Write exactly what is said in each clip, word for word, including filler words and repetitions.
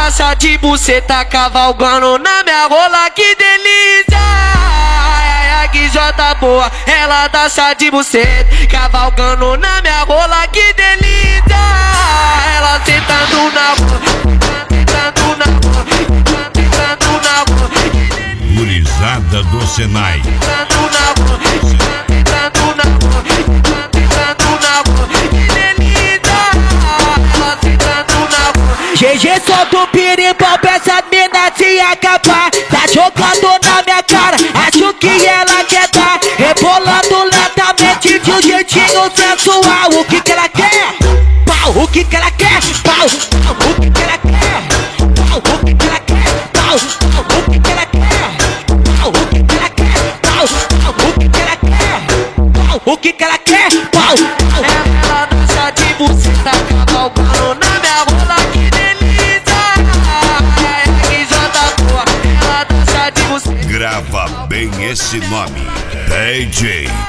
dança de buceta cavalgando na minha rola, que delícia. Ai, ai, que jota boa, ela dança de buceta cavalgando na minha rola, que delícia. Ela sentando na rola, sentando na rola, sentando na rola, que delícia. Gurizada do Senai. Sentando na rola, sentando na rola, sentando na rola, que delícia. Ela sentando na rola. G G solta o pirimbau pra essa mina se acabar. Tá jogando na minha cara, acho que ela quer dar. Rebolando lentamente de um jeitinho sensual. O que que ela quer? Pau, o que que ela quer? Pau, pau, o que que ela quer? Pau, o que que ela quer? Pau, pau, o que que ela quer? Pau, o que que ela quer? Pau, pau, o que que ela quer? Pau, o que que ela quer? Pau, pau. Ela dança de buceta cavalgando na minha rola, que delícia. Ai, que jota boa, ela dança de buceta. Grava bem esse nome. D J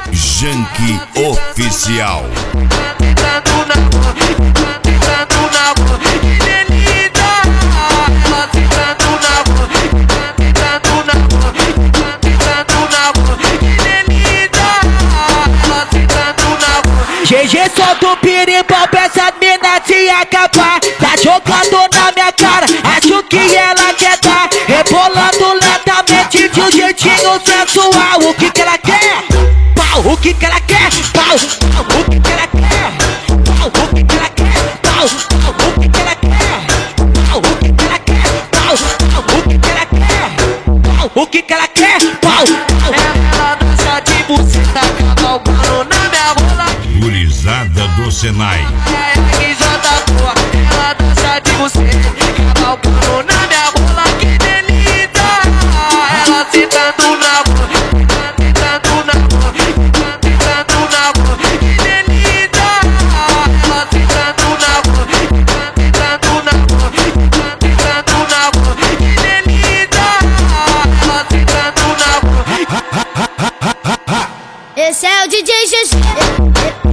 Janky Oficial. Sentando na rola, sentando na rola, que delícia. Ela sentando na rola, sentando na rola, sentando na rola, que delícia. Ela sentando na rola. G G solta o pirimbau pra essa mina se acabar. Tá jogando na minha cara, acho que ela quer dar. Rebolando lentamente de um jeitinho sensual. O que que ela quer? Pau, o que que ela quer? Pau, pau, o que que ela quer? Pau, o que que ela quer? Pau, pau, o que que ela quer? Pau, o que que ela quer? Pau, pau, o que que ela quer? Pau, o que que ela quer? Pau, pau. Ela dança de buceta cavalgando na minha rola. Gurizada do Senai. Ai, que jota boa, ela dança de buceta cavalgando na minha rola, que delícia. Ela sentando na rola, sentando na rola, sentando na rola, que delícia. Ela sentando na rola, sentando na rola, sentando na rola, que delícia. Ela sentando na rola. Esse é o D J G G.